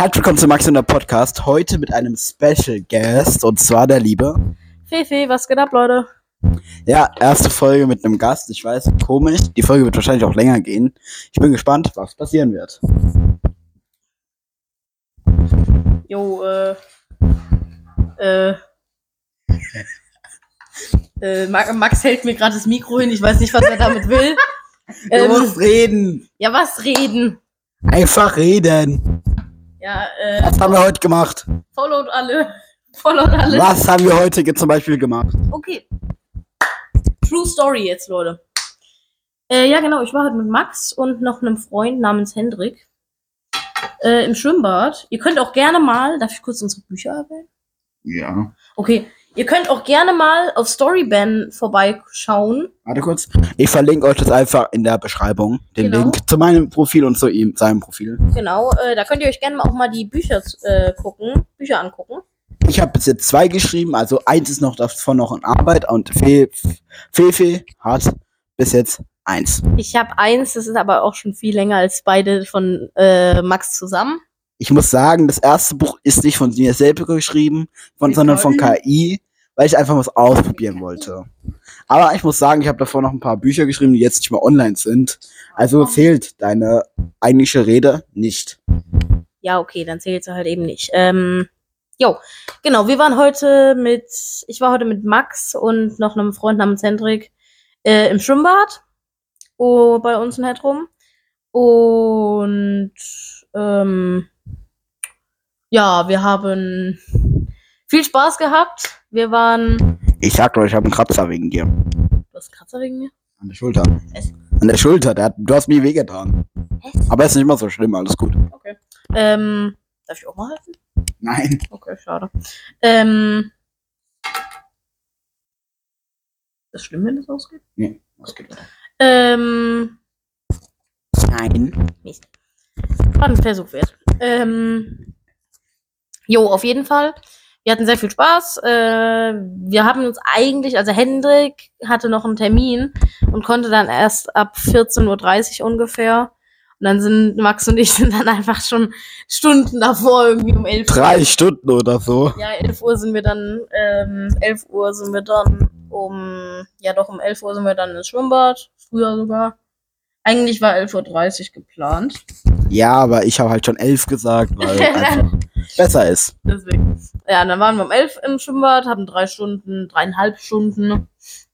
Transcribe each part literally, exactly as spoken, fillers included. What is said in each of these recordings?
Herzlich willkommen zu Max und der Podcast. Heute mit einem Special Guest und zwar der liebe Fefe, was geht ab, Leute? Ja, erste Folge mit einem Gast. Ich weiß, komisch. Die Folge wird wahrscheinlich auch länger gehen. Ich bin gespannt, was passieren wird. Jo, äh. Äh. äh Max hält mir gerade das Mikro hin. Ich weiß nicht, was er damit will. Du ähm, musst reden. Ja, was reden? Einfach reden. Ja, äh. Was haben wir heute gemacht? Followt alle. Followt alle. Was haben wir heute zum Beispiel gemacht? Okay. True Story jetzt, Leute. Äh, ja, genau. Ich war heute mit Max und noch einem Freund namens Hendrik äh, im Schwimmbad. Ihr könnt auch gerne mal. Darf ich kurz unsere Bücher erwähnen? Ja. Okay. Ihr könnt auch gerne mal auf Storyban vorbeischauen. Warte kurz. Ich verlinke euch das einfach in der Beschreibung. Den Genau. Link zu meinem Profil und zu ihm, seinem Profil. Genau. Äh, da könnt ihr euch gerne auch mal die Bücher äh, gucken. Bücher angucken. Ich habe bis jetzt zwei geschrieben, also eins ist noch davon noch in Arbeit und Fe- Fefe hat bis jetzt eins. Ich habe eins, das ist aber auch schon viel länger als beide von äh, Max zusammen. Ich muss sagen, das erste Buch ist nicht von mir selber geschrieben, von, Wie sondern von toll. K I, weil ich einfach was ausprobieren wollte. Aber ich muss sagen, ich habe davor noch ein paar Bücher geschrieben, die jetzt nicht mehr online sind. Also fehlt deine eigentliche Rede nicht. Ja, okay, dann zählt sie halt eben nicht. Ähm, jo, genau, wir waren heute mit, ich war heute mit Max und noch einem Freund namens Hendrik äh, im Schwimmbad oh, bei uns in Hettrum. Und ähm, ja, wir haben viel Spaß gehabt. Wir waren... Ich sag euch, ich habe einen Kratzer wegen dir. Du hast einen Kratzer wegen mir? An der Schulter. Es- An der Schulter, der hat, du hast mir wehgetan. Es- Aber ist nicht mal so schlimm, alles gut. Okay. Ähm, darf ich auch mal helfen? Nein. Okay, schade. Ähm, ist schlimm, wenn das ausgeht? Nee, das geht weiter. Ähm, Nein. Mist. War ein Versuch wert. Ähm, jo, auf jeden Fall. Wir hatten sehr viel Spaß. Äh, wir haben uns eigentlich, also Hendrik hatte noch einen Termin und konnte dann erst ab vierzehn Uhr dreißig ungefähr. Und dann sind Max und ich sind dann einfach schon Stunden davor, irgendwie um elf Uhr. Drei Stunden oder so. Ja, elf Uhr sind wir dann, ähm, elf Uhr sind wir dann um, ja doch, um elf Uhr sind wir dann ins Schwimmbad. Früher sogar. Eigentlich war elf Uhr dreißig geplant. Ja, aber ich habe halt schon elf gesagt, weil einfach besser ist. Deswegen. Ja, und dann waren wir um elf im Schwimmbad, haben drei Stunden, dreieinhalb Stunden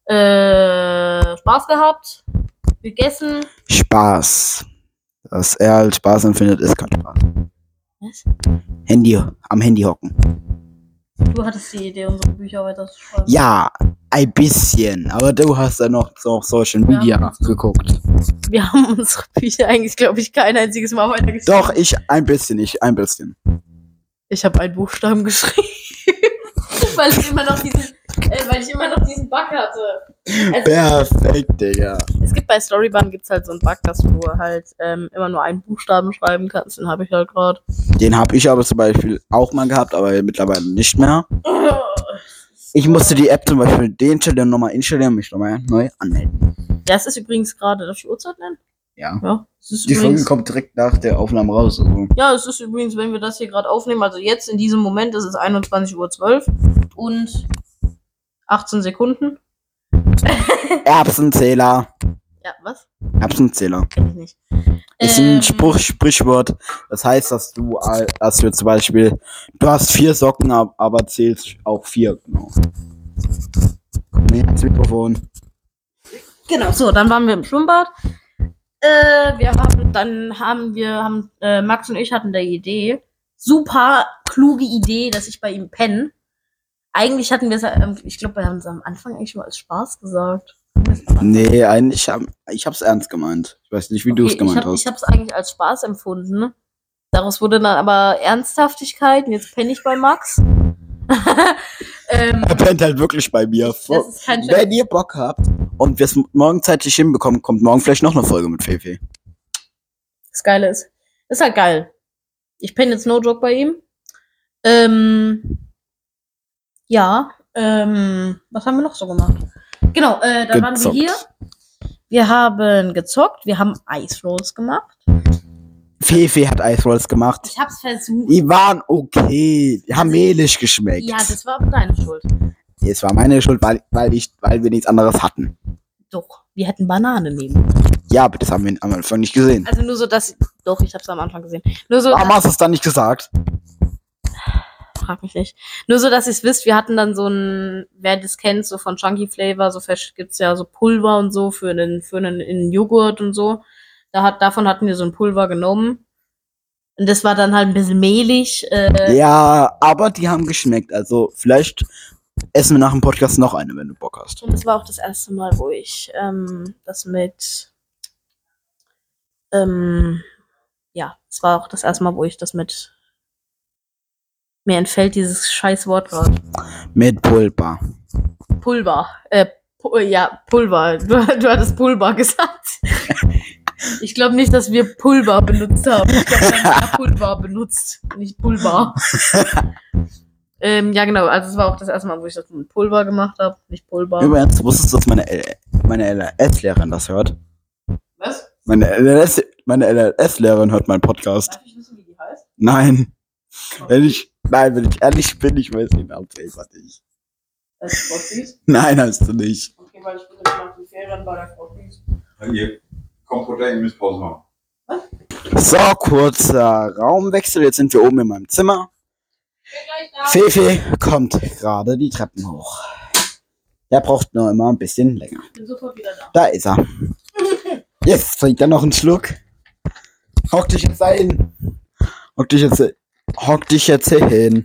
äh, Spaß gehabt, gegessen. Spaß. Dass er halt Spaß empfindet, ist kein Spaß. Was? Handy, am Handy hocken. Du hattest die Idee, unsere Bücher weiter zu schreiben. Ja, ein bisschen. Aber du hast ja noch so Social Media Ja. geguckt. Wir haben unsere Bücher eigentlich, glaube ich, kein einziges Mal weitergeschrieben. Doch, ich ein bisschen, ich ein bisschen. Ich habe einen Buchstaben geschrieben, weil ich immer noch diesen, äh, weil ich immer noch diesen Bug hatte. Also, Perfekt, Digga. es gibt bei Storyban gibt's halt so einen Bug, dass du halt ähm, immer nur einen Buchstaben schreiben kannst. Den habe ich halt gerade. Den habe ich aber zum Beispiel auch mal gehabt, aber mittlerweile nicht mehr. Ich musste die App zum Beispiel deinstallieren, nochmal installieren und mich nochmal neu anmelden. Das ist übrigens gerade, darf ich die Uhrzeit nennen? Ja. Ja. Es ist Die Folge übrigens, kommt direkt nach der Aufnahme raus. Also. ja, es ist übrigens, wenn wir das hier gerade aufnehmen, also jetzt in diesem Moment ist es einundzwanzig Uhr zwölf und achtzehn Sekunden. Erbsenzähler. Ja, was? Erbsenzähler. Kenn ich nicht. Ist Ähm, ein Spruch, Sprichwort. Das heißt, dass du, äh, dass du zum Beispiel, du hast vier Socken, ab- aber zählst auch vier. Genau. Nee, das Mikrofon. Genau, so, dann waren wir im Schwimmbad. Äh, wir haben, dann haben wir, haben, äh, Max und ich hatten der Idee, super kluge Idee, dass ich bei ihm penne. Eigentlich hatten wir es, ähm, ich glaube, wir haben es am Anfang eigentlich nur als Spaß gesagt. Nee, eigentlich hab, ich hab's ernst gemeint. Ich weiß nicht, wie du es Okay, gemeint ich hab, hast. Ich habe es eigentlich als Spaß empfunden. Daraus wurde dann aber Ernsthaftigkeit und jetzt penne ich bei Max. ähm, Er pennt halt wirklich bei mir. das ist kein Scherz. Wenn ihr Bock habt und wir es morgen zeitlich hinbekommen, kommt morgen vielleicht noch eine Folge mit Fefe. Das Geile ist, ist halt geil. Ich penne jetzt no joke bei ihm. Ähm, ja, ähm, was haben wir noch so gemacht? Genau, äh, da waren wir Gezockt. hier. Wir haben gezockt, wir haben Ice Rolls gemacht. Fefe hat Ice Rolls gemacht. Ich hab's versucht. Die waren okay. Die haben mehlig geschmeckt. Ja, das war aber deine Schuld. Es war meine Schuld, weil, weil, ich, weil wir nichts anderes hatten. Doch, wir hätten Banane nehmen. Ja, aber das haben wir am Anfang nicht gesehen. Also nur so, dass... Doch, ich hab's am Anfang gesehen. Nur so, Warum dass, hast du es dann nicht gesagt? frag mich nicht. Nur so, dass ihr's wisst, wir hatten dann so ein... Wer das kennt, so von Chunky Flavor, so fest gibt's ja so Pulver und so für einen, für einen, in Joghurt und so. Da hat, davon hatten wir so ein Pulver genommen. Und das war dann halt ein bisschen mehlig. Äh, Ja, aber die haben geschmeckt. Also vielleicht essen wir nach dem Podcast noch eine, wenn du Bock hast. Und das war auch das erste Mal, wo ich ähm, das mit... Ähm, ja, es war auch das erste Mal, wo ich das mit... Mir entfällt dieses scheiß Wort gerade. Mit Pulver. Pulver. Äh, pu ja, Pulver. Du, du hattest Pulver gesagt. Ich glaube nicht, dass wir Pulver benutzt haben. Ich glaube, wir haben Pulver benutzt, nicht Pulver. ähm, ja, genau. Also es war auch das erste Mal, wo ich das mit Pulver gemacht habe, nicht Pulver. Übrigens, wusstest du, dass meine, L meine L L S-Lehrerin das hört? Was? Meine L L S meine L L S-Lehrerin hört meinen Podcast. Darf ich wissen, wie die heißt? Nein. Wenn ich, nein, wenn ich ehrlich bin, ich weiß den Namen selber nicht. Das ist Frau Fies? Nein, hast du nicht. Okay, weil ich bin immer nach den Ferien bei der Frau Fies. Ihr kommt runter, ihr müsst Pause machen. So, kurzer Raumwechsel. Jetzt sind wir oben in meinem Zimmer. Fefe kommt gerade die Treppen hoch. Er braucht nur immer ein bisschen länger. Ich bin sofort wieder da. Da ist er. Jetzt trinkt er noch einen Schluck. Hock dich jetzt da hin. Hock dich jetzt, hock dich jetzt hier hin.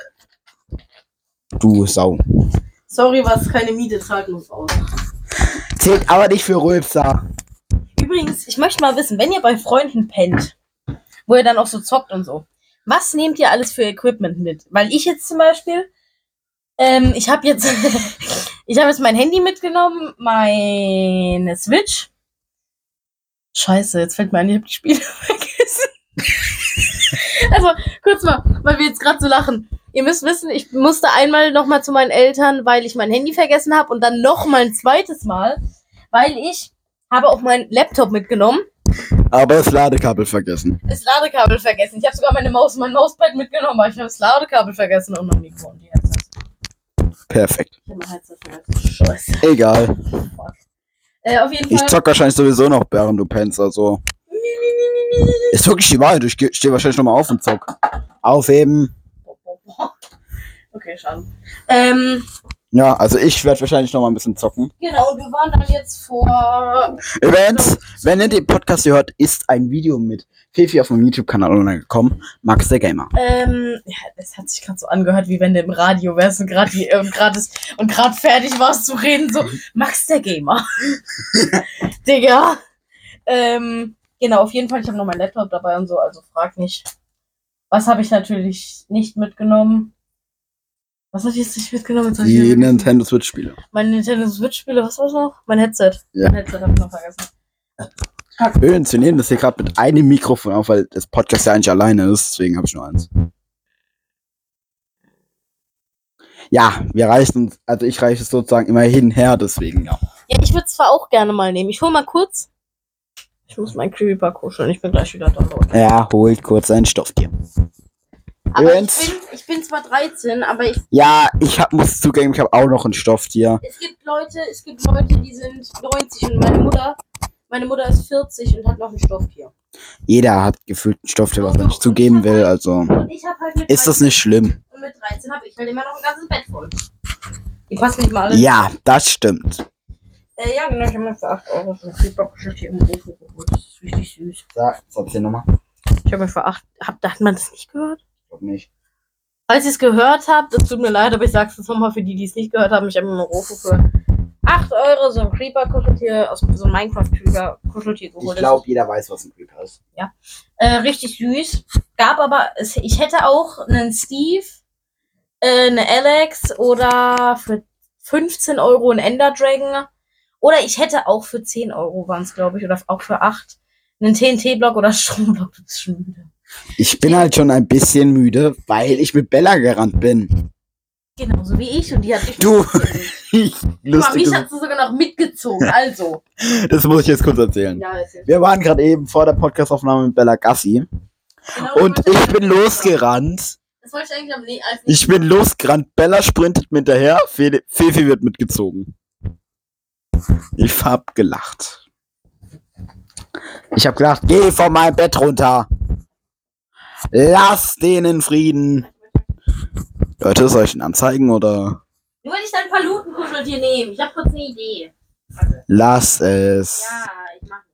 Du Sau. Sorry, was keine Miete zahlt uns aus. Zählt aber nicht für Rülpser. Übrigens, ich möchte mal wissen, wenn ihr bei Freunden pennt, wo ihr dann auch so zockt und so, was nehmt ihr alles für Equipment mit? Weil ich jetzt zum Beispiel, ähm, ich habe jetzt, ich habe jetzt mein Handy mitgenommen, meine Switch. Scheiße, jetzt fällt mir ein, ich habe die Spiele vergessen. Also, kurz mal, weil wir jetzt gerade so lachen. Ihr müsst wissen, ich musste einmal nochmal zu meinen Eltern, weil ich mein Handy vergessen habe und dann nochmal ein zweites Mal, weil ich habe auch meinen Laptop mitgenommen. Aber das Ladekabel vergessen. Das Ladekabel vergessen. Ich habe sogar meine Maus und mein Mauspad mitgenommen, aber ich habe das Ladekabel vergessen und mein Mikro und die Headsets. Perfekt. Ich habe mein Headset vergessen. Scheiße. Egal. Fuck. Äh, auf jeden Ich Fall. zock wahrscheinlich sowieso noch, während du pennst, also. Ist wirklich die Wahrheit. Ich stehe wahrscheinlich nochmal auf und zock. Aufheben. Okay, schade. Ähm, Ja, also ich werde wahrscheinlich nochmal ein bisschen zocken. genau, und wir waren dann jetzt vor... Übrigens, wenn ihr den Podcast hier hört, ist ein Video mit Fefi auf meinem YouTube-Kanal online gekommen. Max der Gamer. Ähm, ja, das hat sich gerade so angehört, wie wenn du im Radio wärst und gerade äh, und gerade und gerade fertig warst zu reden, so Max der Gamer. Digga. Ähm, genau, auf jeden Fall, ich habe noch mein Laptop dabei und so, also frag nicht. Was habe ich natürlich nicht mitgenommen? Was habe ich jetzt nicht mitgenommen? Jetzt hab ich Die vergessen. Nintendo Switch-Spiele. Mein Nintendo Switch-Spiele, was war's noch? Mein Headset. Ja. Mein Headset habe ich noch vergessen. Übrigens, wir nehmen das hier gerade mit einem Mikrofon auf, weil das Podcast ja eigentlich alleine ist, deswegen habe ich nur eins. Ja, wir reichen uns, also ich reiche es sozusagen immer hinher, deswegen, ja. Ja, ich würde zwar auch gerne mal nehmen. Ich hol mal kurz. Ich muss meinen Creeper kuscheln. Ich bin gleich wieder da, Leute. Er holt kurz ein Stofftier. Aber ich Übrigens- bin, ich bin zwar dreizehn, aber ich, Ja, ich hab, muss zugeben, ich habe auch noch ein Stofftier. es gibt Leute, es gibt Leute, die sind neunzig und meine Mutter, meine Mutter ist vierzig und hat noch ein Stofftier. Jeder hat gefühlt ein Stofftier, was er nicht zugeben will, also Und ich habe halt mit ist das nicht schlimm. und mit dreizehn habe ich halt immer noch ein ganzes Bett voll. Die passt nicht mal alle. Ja, das stimmt. Äh, ja, genau, ich habe mir für acht Euro so ein Creeper-Kuscheltier im Ofen geholt. Das ist richtig süß. Sag, sag's dir nochmal. Ich habe mir für acht, hab, hat man das nicht gehört? Ich glaub nicht. Falls ihr es gehört habt, es tut mir leid, aber ich sag's jetzt nochmal für die, die es nicht gehört haben. Ich habe mir im Ofen für acht Euro so ein Creeper-Kuscheltier, aus so ein Minecraft-Kuscheltier geholt. Ich glaube, jeder weiß, was ein Creeper ist. Äh, richtig süß. Gab aber, es, ich hätte auch einen Steve, äh, eine Alex oder für fünfzehn Euro einen Ender Dragon. Oder ich hätte auch für zehn Euro waren es, glaube ich, oder auch für acht einen T N T-Block oder Stromblock. Du bist schon müde. Ich bin halt schon ein bisschen müde, weil ich mit Bella gerannt bin. Genau, so wie ich und die hat dich Du, mitgezogen. ich, Guck mal, lustig, mich das, hat sie sogar noch mitgezogen, also. das muss ich jetzt kurz erzählen. Ja, ist jetzt Wir waren gerade eben vor der Podcastaufnahme mit Bella Gassi genau, und das wollte ich bin eigentlich- losgerannt. Das wollte ich eigentlich am ne als Ich bin losgerannt, Bella sprintet mir hinterher, Fe- Fefi wird mitgezogen. Ich hab gelacht. Ich hab gedacht, geh von meinem Bett runter. Lass den in Frieden. Leute, soll ich ihn anzeigen oder? Nur wenn ich dein Palutenkuscheltier nehme. Ich habe kurz eine Idee. Lass es. Ja, ich mach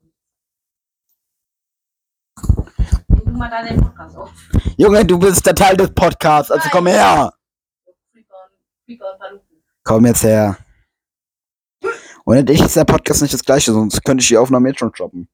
nicht. Nimm du mal da den Podcast auf. Junge, du bist der Teil des Podcasts, also komm her. Creeper und- Creeper und Paluten. Komm jetzt her. Ohne dich ist der Podcast nicht das gleiche, sonst könnte ich die Aufnahme jetzt schon stoppen.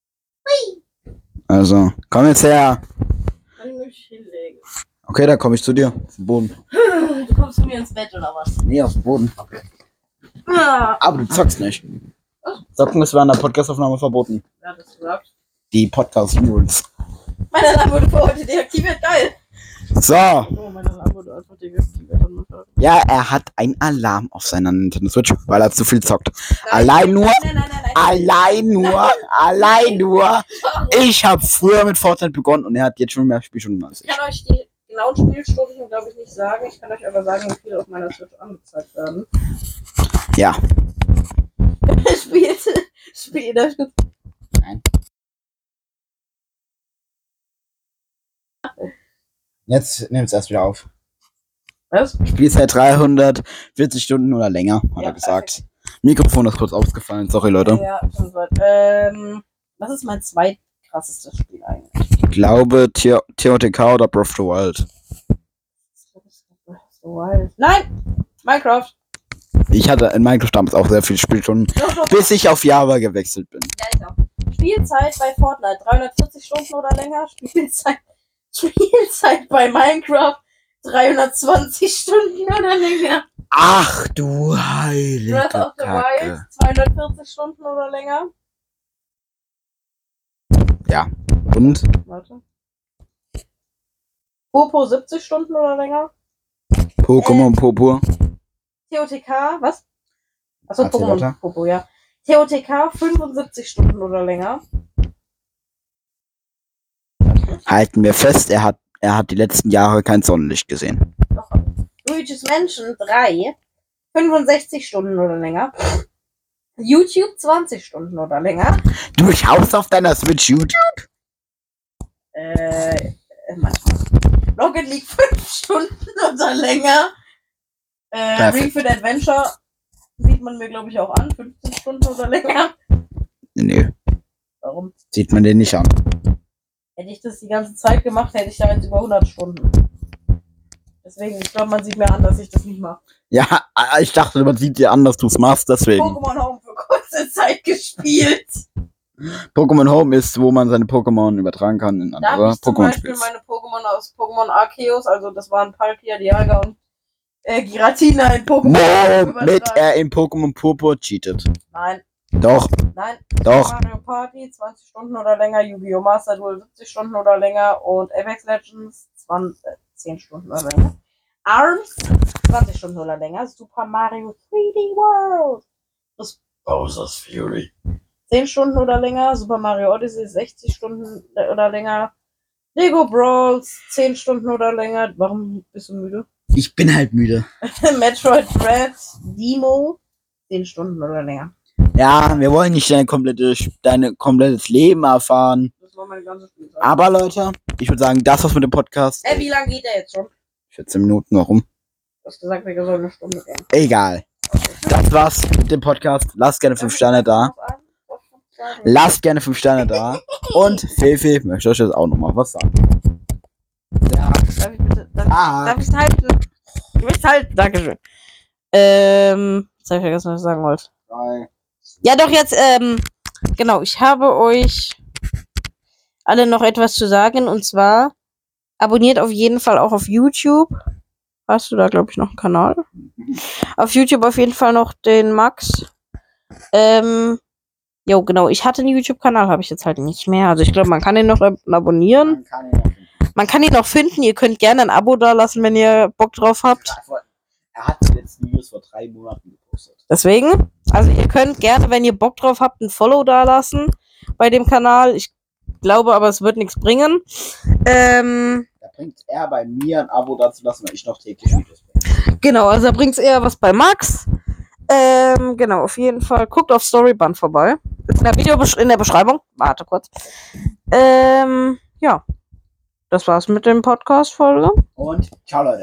Also, komm jetzt her. Kann ich mich hinlegen. Okay, dann komme ich zu dir. Auf den Boden. Du kommst zu mir ins Bett oder was? Nee, auf den Boden. Ah, Aber du zockst nicht. Zocken ist während der Podcastaufnahme verboten. wer hat das gesagt? Die Podcast-Rules. Mein Alarm wurde für heute deaktiviert. Geil. So. Oh, mein Alarm wurde einfach deaktiviert. Ja, er hat einen Alarm auf seiner Nintendo Switch, weil er zu viel zockt. Nein, Allein nur- Nein, nein, nein, nein. Allein nur, allein nur. Ich habe früher mit Fortnite begonnen und er hat jetzt schon mehr Spielstunden als Ich ich. kann euch die genauen Spielstunden, glaube ich, nicht sagen. Ich kann euch aber sagen, wie viele auf meiner Switch angezeigt werden. Ja. Spielt, spielt das. Nein. Jetzt nimm's erst wieder auf. Was? Spielzeit dreihundertvierzig Stunden oder länger, hat Ja, er gesagt. Mikrofon ist kurz ausgefallen, sorry Leute. Ja, schon weit. Ähm, was ist mein zweitkrassestes Spiel eigentlich? Ich glaube T O T K oder Breath of the Wild. So wild. Nein! Minecraft! Ich hatte in Minecraft damals auch sehr viele Spielstunden, Doch, doch, bis ich auf Java gewechselt bin. ja, ich auch. Spielzeit bei Fortnite dreihundertvierzig Stunden oder länger. Spielzeit, Spielzeit bei Minecraft dreihundertzwanzig Stunden oder länger. Ach du heilige Breath of the Wild Kacke. zweihundertvierzig Stunden oder länger. Und? Warte. Popo siebzig Stunden oder länger. Pokémon Popo. T O T K, was? Achso, Erzähl Pokémon weiter. Popo, ja. T O T K fünfundsiebzig Stunden oder länger. Halten wir fest, er hat, er hat die letzten Jahre kein Sonnenlicht gesehen. Doch. Luigi's Mansion drei fünfundsechzig Stunden oder länger. YouTube zwanzig Stunden oder länger. Du schaust auf deiner Switch YouTube? Äh, äh, manchmal. Rocket League fünf Stunden oder länger. Äh, Perfekt. Ring Fit Adventure sieht man mir, glaube ich, auch an. fünfzehn Stunden oder länger. Nö, Warum? sieht man den nicht an. Hätte ich das die ganze Zeit gemacht, hätte ich da jetzt über hundert Stunden. Deswegen, ich glaube, man sieht mir an, dass ich das nicht mache. Ja, ich dachte, man sieht dir an, dass du es machst, deswegen. Pokémon Home für kurze Zeit gespielt. Pokémon Home ist, wo man seine Pokémon übertragen kann in Da habe andere ich zum Beispiel Pokémon-Spiels. meine Pokémon aus Pokémon Arceus, also das waren Palkia, Dialga und äh, Giratina in Pokémon. Mo, mit er in Pokémon Purpur cheatet. Nein, Doch, nein. doch. Mario Party zwanzig Stunden oder länger, Yu-Gi-Oh! Master Duel siebzig Stunden oder länger und Apex Legends zwanzig, äh, zehn Stunden oder länger. ARMS zwanzig Stunden oder länger. Super Mario drei D World Bowser's Fury. zehn Stunden oder länger. Super Mario Odyssey sechzig Stunden oder länger. Lego Brawls zehn Stunden oder länger. Warum bist du müde? Ich bin halt müde. Metroid Dread Demo zehn Stunden oder länger. Ja, wir wollen nicht dein, komplette, dein komplettes Leben erfahren. Das war meine ganze Spielzeit. Aber Leute, ich würde sagen, das war's mit dem Podcast. Äh, wie lange geht der jetzt schon? vierzehn Minuten, warum? Du hast gesagt, wir sollen eine Stunde gehen. Egal. Das war's mit dem Podcast. Lasst gerne fünf Sterne da. Lasst gerne fünf Sterne da. Und Fefe möchte euch jetzt auch nochmal was sagen. Ja. Darf ich bitte, darf, Ah. darf ich es halten? Du willst halten? Dankeschön. Ähm, jetzt habe ich vergessen, was ich sagen wollte. Drei. Ja, doch, jetzt, ähm, genau, ich habe euch alle noch etwas zu sagen, und zwar abonniert auf jeden Fall auch auf YouTube. Hast du da, glaube ich, noch einen Kanal? Auf YouTube auf jeden Fall noch den Max. Ähm, jo, genau, ich hatte einen YouTube-Kanal, habe ich jetzt halt nicht mehr. Also ich glaube, man kann ihn noch ab abonnieren. Man kann ihn auch finden. Man kann ihn noch finden. Ihr könnt gerne ein Abo da lassen, wenn ihr Bock drauf habt. Er hat die letzten Videos vor drei Monaten gepostet. Deswegen, also ihr könnt gerne, wenn ihr Bock drauf habt, ein Follow da lassen bei dem Kanal. Ich glaube aber, es wird nichts bringen. Ähm, Da bringt er bei mir ein Abo dazu lassen, weil ich noch täglich Videos bringe. genau, also da bringt es eher was bei Max. Ähm, genau, auf jeden Fall. Guckt auf Storyband vorbei. Ist in der Video in der Beschreibung. Warte kurz. Ähm, ja. Das war's mit dem Podcast-Folge. Und ciao, Leute.